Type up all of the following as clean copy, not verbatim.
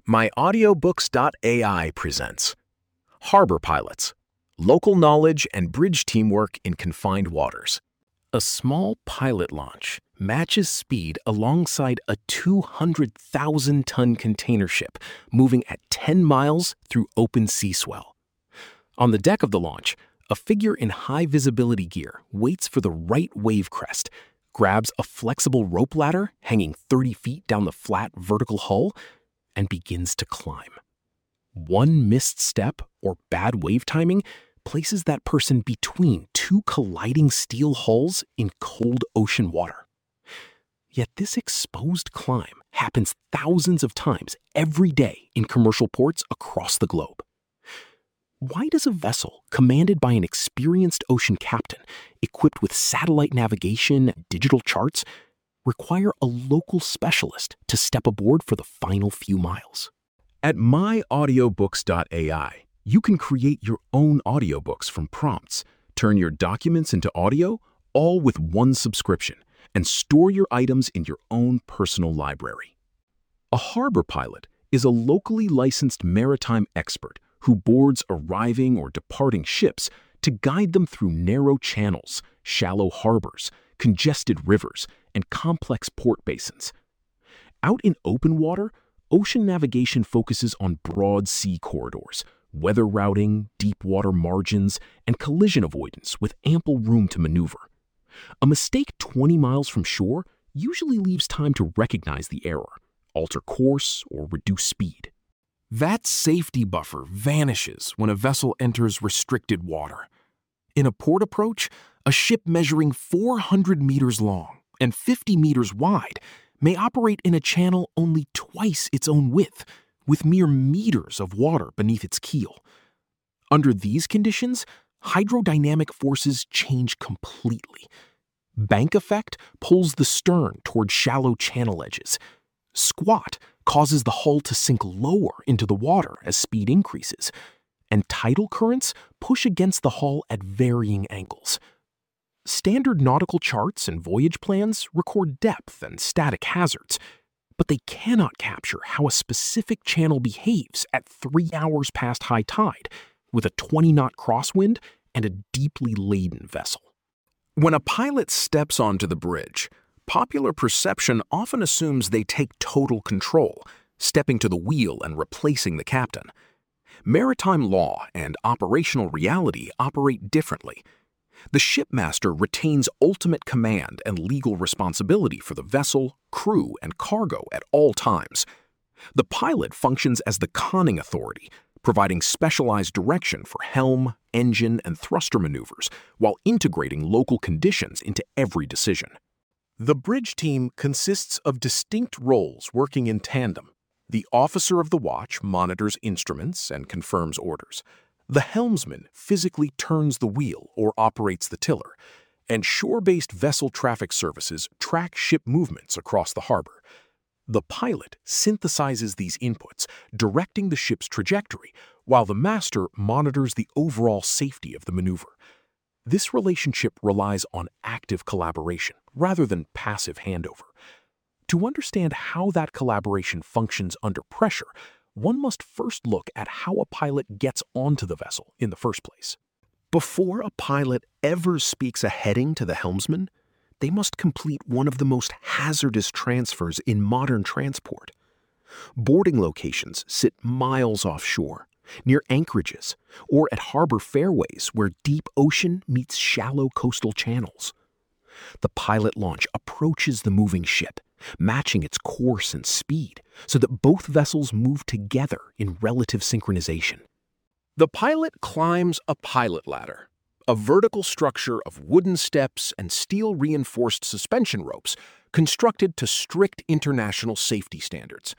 MyAudiobooks.ai presents Harbor Pilots, Local Knowledge and Bridge Teamwork in Confined Waters. A small pilot launch matches speed alongside a 200,000-ton container ship moving at 10 miles through open sea swell. On the deck of the launch, a figure in high-visibility gear waits for the right wave crest, grabs a flexible rope ladder hanging 30 feet down the flat vertical hull, and begins to climb. One missed step or bad wave timing places that person between two colliding steel hulls in cold ocean water. Yet this exposed climb happens thousands of times every day in commercial ports across the globe. Why does a vessel commanded by an experienced ocean captain, equipped with satellite navigation and digital charts, require a local specialist to step aboard for the final few miles? At myaudiobooks.ai, you can create your own audiobooks from prompts, turn your documents into audio, all with one subscription, and store your items in your own personal library. A harbor pilot is a locally licensed maritime expert who boards arriving or departing ships to guide them through narrow channels, shallow harbors, congested rivers, and complex port basins. Out in open water, ocean navigation focuses on broad sea corridors, weather routing, deep water margins, and collision avoidance with ample room to maneuver. A mistake 20 miles from shore usually leaves time to recognize the error, alter course, or reduce speed. That safety buffer vanishes when a vessel enters restricted water. In a port approach, a ship measuring 400 meters long and 50 meters wide may operate in a channel only twice its own width, with mere meters of water beneath its keel. Under these conditions, hydrodynamic forces change completely. Bank effect pulls the stern toward shallow channel edges. Squat causes the hull to sink lower into the water as speed increases, and tidal currents push against the hull at varying angles. Standard nautical charts and voyage plans record depth and static hazards, but they cannot capture how a specific channel behaves at 3 hours past high tide, with a 20-knot crosswind and a deeply laden vessel. When a pilot steps onto the bridge, popular perception often assumes they take total control, stepping to the wheel and replacing the captain. Maritime law and operational reality operate differently. The shipmaster retains ultimate command and legal responsibility for the vessel, crew, and cargo at all times. The pilot functions as the conning authority, providing specialized direction for helm, engine, and thruster maneuvers while integrating local conditions into every decision. The bridge team consists of distinct roles working in tandem. The officer of the watch monitors instruments and confirms orders. The helmsman physically turns the wheel or operates the tiller, and shore-based vessel traffic services track ship movements across the harbor. The pilot synthesizes these inputs, directing the ship's trajectory, while the master monitors the overall safety of the maneuver. This relationship relies on active collaboration rather than passive handover. To understand how that collaboration functions under pressure, one must first look at how a pilot gets onto the vessel in the first place. Before a pilot ever speaks a heading to the helmsman, they must complete one of the most hazardous transfers in modern transport. Boarding locations sit miles offshore, near anchorages, or at harbor fairways where deep ocean meets shallow coastal channels. The pilot launch approaches the moving ship, matching its course and speed so that both vessels move together in relative synchronization. The pilot climbs a pilot ladder, a vertical structure of wooden steps and steel-reinforced suspension ropes constructed to strict international safety standards.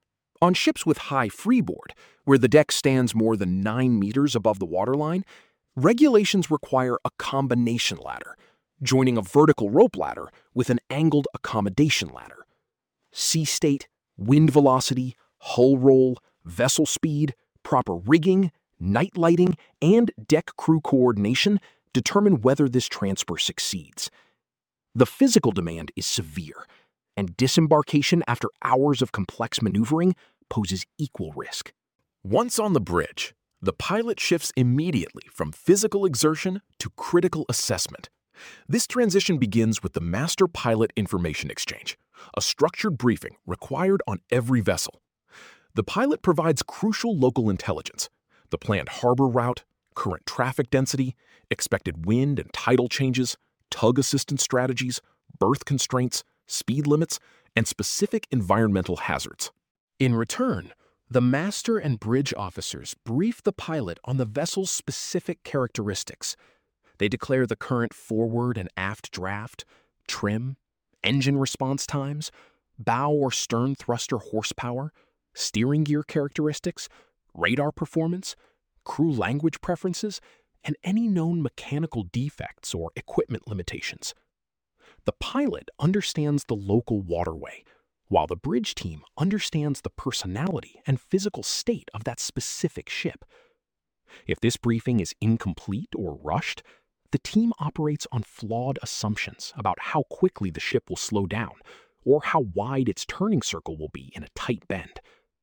On ships with high freeboard, where the deck stands more than 9 meters above the waterline, regulations require a combination ladder, joining a vertical rope ladder with an angled accommodation ladder. Sea state, wind velocity, hull roll, vessel speed, proper rigging, night lighting, and deck crew coordination determine whether this transfer succeeds. The physical demand is severe, and disembarkation after hours of complex maneuvering poses equal risk. Once on the bridge, the pilot shifts immediately from physical exertion to critical assessment. This transition begins with the Master Pilot Information Exchange, a structured briefing required on every vessel. The pilot provides crucial local intelligence: the planned harbor route, current traffic density, expected wind and tidal changes, tug assistance strategies, berth constraints, speed limits, and specific environmental hazards. In return, the master and bridge officers brief the pilot on the vessel's specific characteristics. They declare the current forward and aft draft, trim, engine response times, bow or stern thruster horsepower, steering gear characteristics, radar performance, crew language preferences, and any known mechanical defects or equipment limitations. The pilot understands the local waterway, while the bridge team understands the personality and physical state of that specific ship. If this briefing is incomplete or rushed, the team operates on flawed assumptions about how quickly the ship will slow down or how wide its turning circle will be in a tight bend.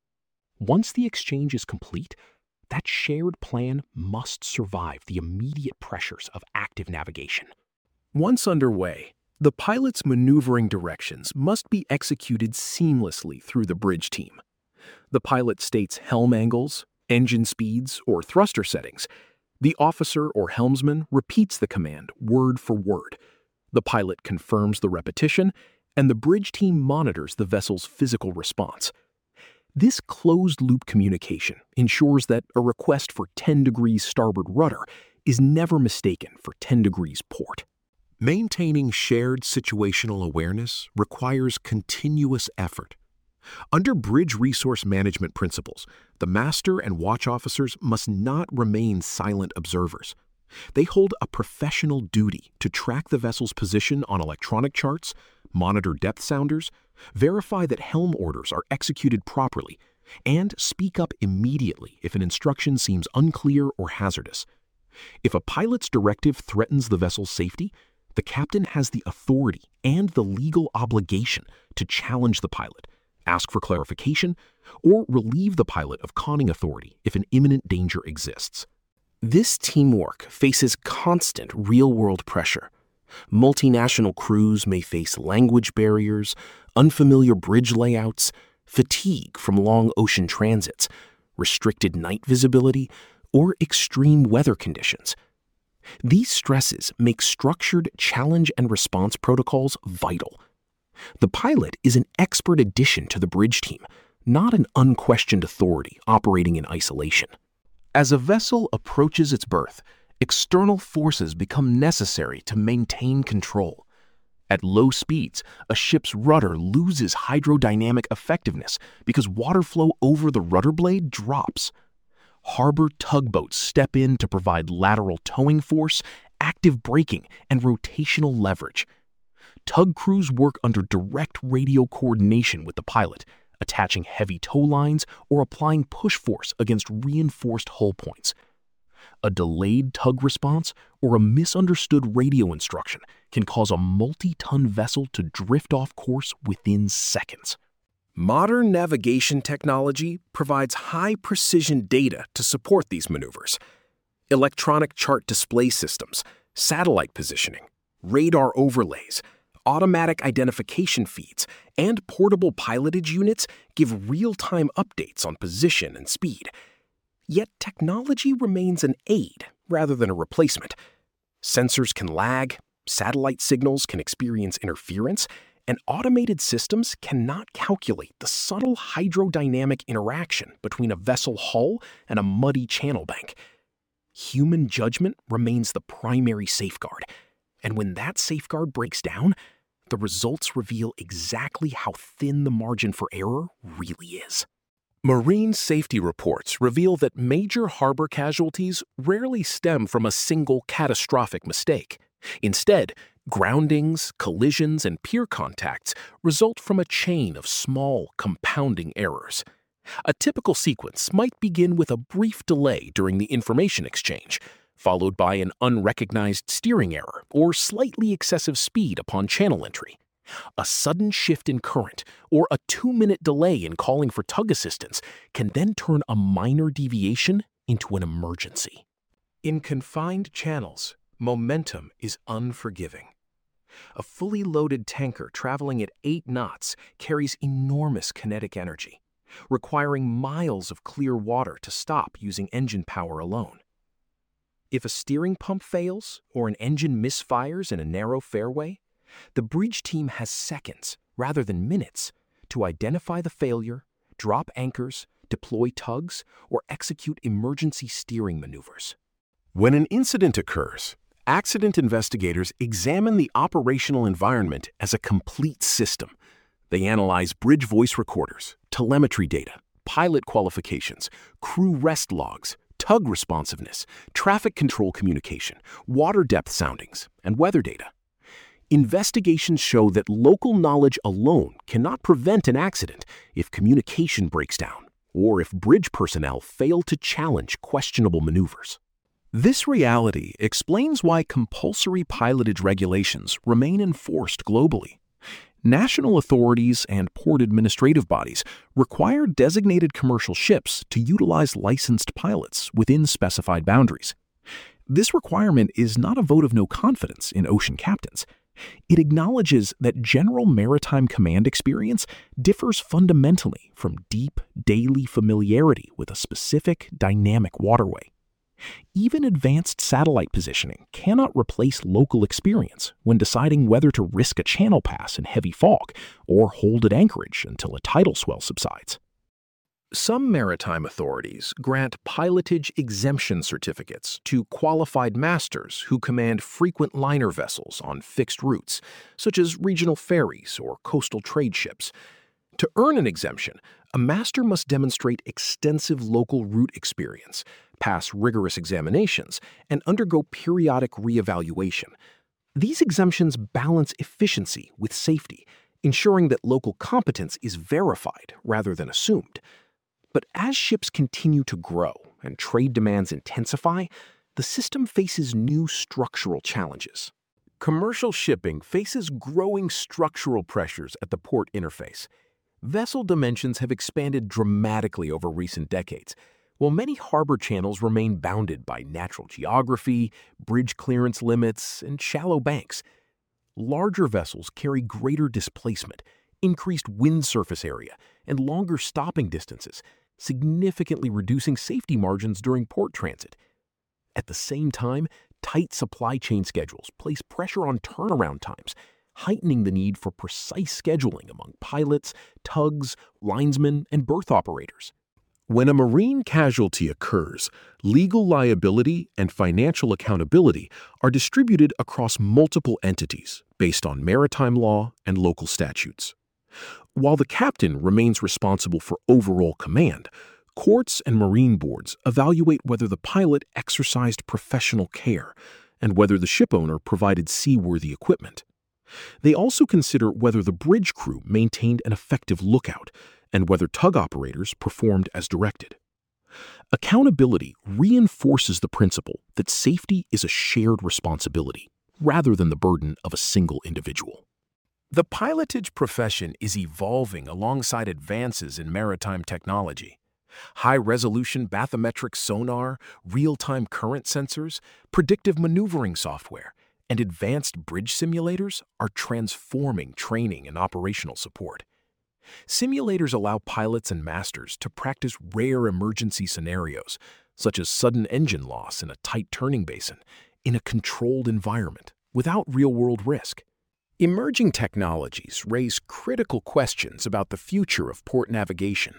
Once the exchange is complete, that shared plan must survive the immediate pressures of active navigation. Once underway, the pilot's maneuvering directions must be executed seamlessly through the bridge team. The pilot states helm angles, engine speeds, or thruster settings. The officer or helmsman repeats the command word for word. The pilot confirms the repetition, and the bridge team monitors the vessel's physical response. This closed-loop communication ensures that a request for 10 degrees starboard rudder is never mistaken for 10 degrees port. Maintaining shared situational awareness requires continuous effort. Under bridge resource management principles, the master and watch officers must not remain silent observers. They hold a professional duty to track the vessel's position on electronic charts, monitor depth sounders, verify that helm orders are executed properly, and speak up immediately if an instruction seems unclear or hazardous. If a pilot's directive threatens the vessel's safety, the captain has the authority and the legal obligation to challenge the pilot, ask for clarification, or relieve the pilot of conning authority if an imminent danger exists. This teamwork faces constant real-world pressure. Multinational crews may face language barriers, unfamiliar bridge layouts, fatigue from long ocean transits, restricted night visibility, or extreme weather conditions. These stresses make structured challenge and response protocols vital. The pilot is an expert addition to the bridge team, not an unquestioned authority operating in isolation. As a vessel approaches its berth, external forces become necessary to maintain control. At low speeds, a ship's rudder loses hydrodynamic effectiveness because water flow over the rudder blade drops. Harbor tugboats step in to provide lateral towing force, active braking, and rotational leverage. Tug crews work under direct radio coordination with the pilot, attaching heavy tow lines or applying push force against reinforced hull points. A delayed tug response or a misunderstood radio instruction can cause a multi-ton vessel to drift off course within seconds. Modern navigation technology provides high-precision data to support these maneuvers. Electronic chart display systems, satellite positioning, radar overlays, automatic identification feeds, and portable pilotage units give real-time updates on position and speed. Yet technology remains an aid rather than a replacement. Sensors can lag, satellite signals can experience interference, and automated systems cannot calculate the subtle hydrodynamic interaction between a vessel hull and a muddy channel bank. Human judgment remains the primary safeguard, and when that safeguard breaks down, the results reveal exactly how thin the margin for error really is. Marine safety reports reveal that major harbor casualties rarely stem from a single catastrophic mistake. Instead, groundings, collisions, and pier contacts result from a chain of small, compounding errors. A typical sequence might begin with a brief delay during the information exchange, followed by an unrecognized steering error or slightly excessive speed upon channel entry. A sudden shift in current or a 2-minute delay in calling for tug assistance can then turn a minor deviation into an emergency. In confined channels, momentum is unforgiving. A fully loaded tanker traveling at 8 knots carries enormous kinetic energy, requiring miles of clear water to stop using engine power alone. If a steering pump fails or an engine misfires in a narrow fairway, the bridge team has seconds, rather than minutes, to identify the failure, drop anchors, deploy tugs, or execute emergency steering maneuvers. When an incident occurs, accident investigators examine the operational environment as a complete system. They analyze bridge voice recorders, telemetry data, pilot qualifications, crew rest logs, tug responsiveness, traffic control communication, water depth soundings, and weather data. Investigations show that local knowledge alone cannot prevent an accident if communication breaks down or if bridge personnel fail to challenge questionable maneuvers. This reality explains why compulsory pilotage regulations remain enforced globally. National authorities and port administrative bodies require designated commercial ships to utilize licensed pilots within specified boundaries. This requirement is not a vote of no confidence in ocean captains. It acknowledges that general maritime command experience differs fundamentally from deep, daily familiarity with a specific, dynamic waterway. Even advanced satellite positioning cannot replace local experience when deciding whether to risk a channel pass in heavy fog or hold at anchorage until a tidal swell subsides. Some maritime authorities grant pilotage exemption certificates to qualified masters who command frequent liner vessels on fixed routes, such as regional ferries or coastal trade ships. To earn an exemption, a master must demonstrate extensive local route experience, pass rigorous examinations, and undergo periodic reevaluation. These exemptions balance efficiency with safety, ensuring that local competence is verified rather than assumed. But as ships continue to grow and trade demands intensify, the system faces new structural challenges. Commercial shipping faces growing structural pressures at the port interface. Vessel dimensions have expanded dramatically over recent decades, while many harbor channels remain bounded by natural geography, bridge clearance limits, and shallow banks. Larger vessels carry greater displacement, increased wind surface area, and longer stopping distances, significantly reducing safety margins during port transit. At the same time, tight supply chain schedules place pressure on turnaround times, heightening the need for precise scheduling among pilots, tugs, linesmen, and berth operators. When a marine casualty occurs, legal liability and financial accountability are distributed across multiple entities based on maritime law and local statutes. While the captain remains responsible for overall command, courts and marine boards evaluate whether the pilot exercised professional care and whether the shipowner provided seaworthy equipment. They also consider whether the bridge crew maintained an effective lookout and whether tug operators performed as directed. Accountability reinforces the principle that safety is a shared responsibility rather than the burden of a single individual. The pilotage profession is evolving alongside advances in maritime technology. High-resolution bathymetric sonar, real-time current sensors, predictive maneuvering software, and advanced bridge simulators are transforming training and operational support. Simulators allow pilots and masters to practice rare emergency scenarios, such as sudden engine loss in a tight turning basin, in a controlled environment, without real-world risk. Emerging technologies raise critical questions about the future of port navigation.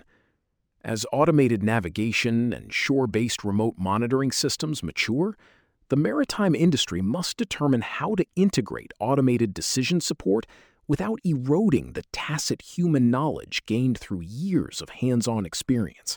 As automated navigation and shore-based remote monitoring systems mature, the maritime industry must determine how to integrate automated decision support without eroding the tacit human knowledge gained through years of hands-on experience.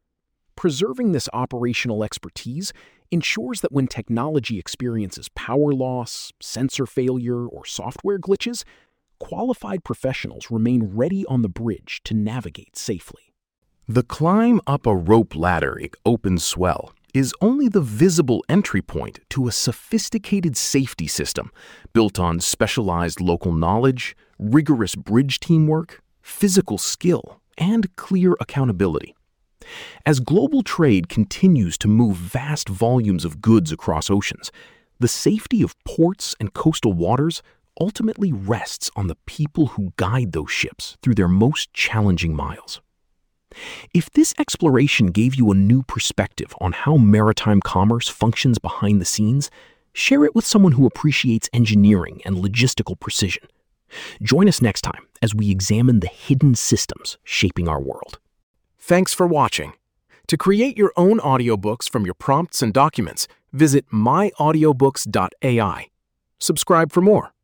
Preserving this operational expertise ensures that when technology experiences power loss, sensor failure, or software glitches, qualified professionals remain ready on the bridge to navigate safely. The climb up a rope ladder at open swell is only the visible entry point to a sophisticated safety system built on specialized local knowledge, rigorous bridge teamwork, physical skill, and clear accountability. As global trade continues to move vast volumes of goods across oceans, the safety of ports and coastal waters ultimately rests on the people who guide those ships through their most challenging miles. If this exploration gave you a new perspective on how maritime commerce functions behind the scenes, share it with someone who appreciates engineering and logistical precision. Join us next time as we examine the hidden systems shaping our world. Thanks for watching. To create your own audiobooks from your prompts and documents, visit myaudiobooks.ai. Subscribe for more.